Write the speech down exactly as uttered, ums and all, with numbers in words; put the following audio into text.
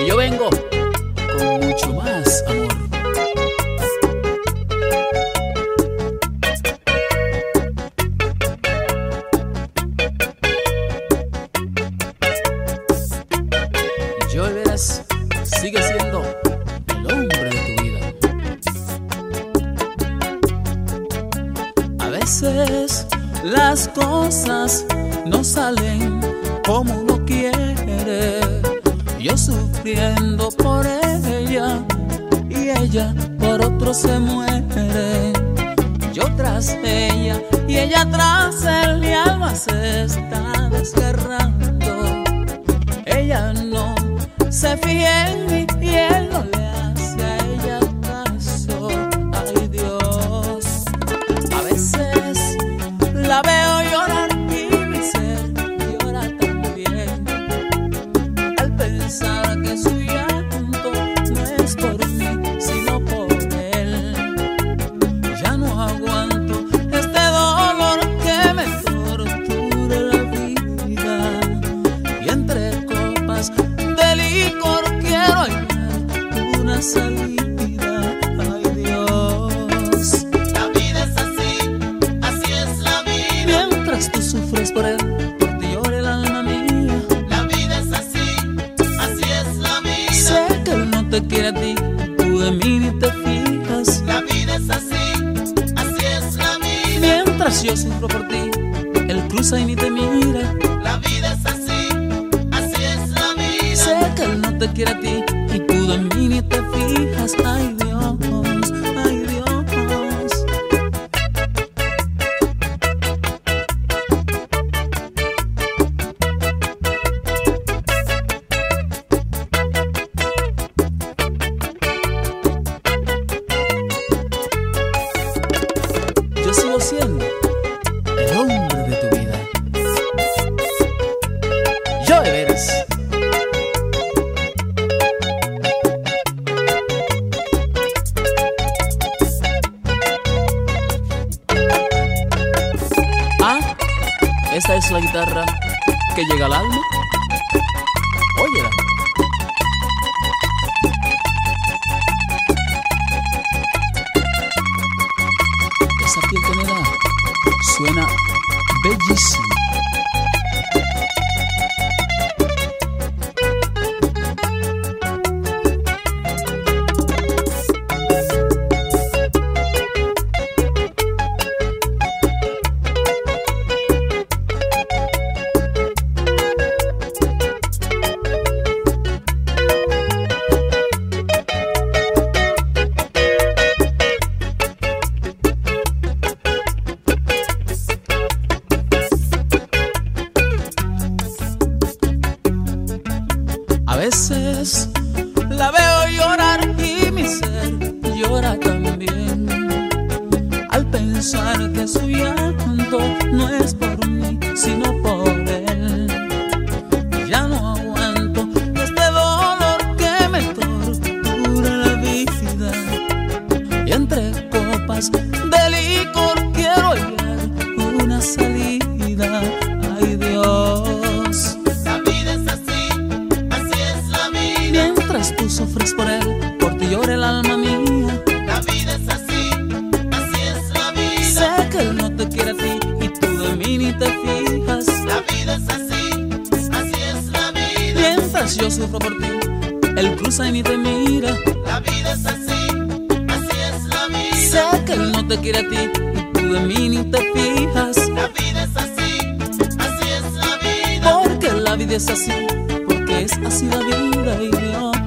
yo vengo con mucho más amor. Joe Veras sigue siendo el hombre de tu vida. A veces las cosas no salen como uno quiere. Yo sufriendo por ella y ella por otro se muere. Yo tras ella y ella tras él, mi alma se está desgarrando. Ella no se fija en mí y él no le hace a ella caso. Ay Dios, a veces la veo llorar y mi ser llora también al pensar que su llanto no es por mí sino por él. Ya no aguanto este dolor que me tortura la vida, y entre copas de licor quiero hallar una salida. Ay Dios, la vida es así, así es la vida. Mientras tú sufres por él, por ti llora el alma mía. La vida es así, así es la vida. Sé que él no te quiere a ti, tú de mí ni te fijas. La vida es así, así es la vida. Mientras yo sufro por ti, él cruza y ni te mira. La vida es así, así es la vida. Sé que él no te quiere a ti y tú de mí ni te fijas. Ay Dios, ay Dios. Yo sigo siendo el hombre de tu vida. Joe Veras. Ah, esta es la guitarra que llega al alma. Óyela. Esa piel que me da suena bellísimo. A veces la veo llorar y mi ser llora también al pensar que su llanto no es por mí sino por él. Ya no aguanto este dolor que me tortura la vida, y entre copas de licor quiero hallar una salida. Ay Dios, mientras tú sufres por él, por ti llora el alma mía. La vida es así, así es la vida. Sé que él no te quiere a ti y tú de mí ni te fijas. La vida es así, así es la vida. Mientras yo sufro por ti, él cruza y ni te mira. La vida es así, así es la vida. Sé que él no te quiere a ti y tú de mí ni te fijas. La vida es así, así es la vida. Porque la vida es así, porque es así la vida. Y Dios,